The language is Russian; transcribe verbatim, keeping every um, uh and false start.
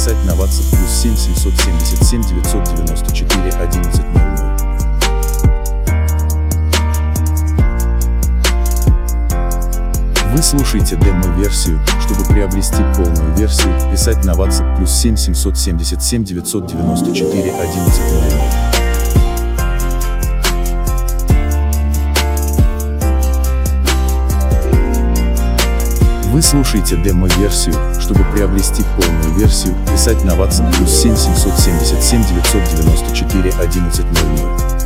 писать на WhatsApp плюс семь семьсот семьдесят семь девятьсот девяносто четыре одиннадцать ноль ноль. Вы слушаете демо-версию. Чтобы приобрести полную версию, писать на WhatsApp плюс семь семьсот семьдесят семь девятьсот девяносто четыре одиннадцать ноль ноль. Вы слушаете демо-версию. Чтобы приобрести полную версию, писать на WhatsApp плюс семь семьсот семьдесят семь девятьсот девяносто четыре одиннадцать ноль ноль.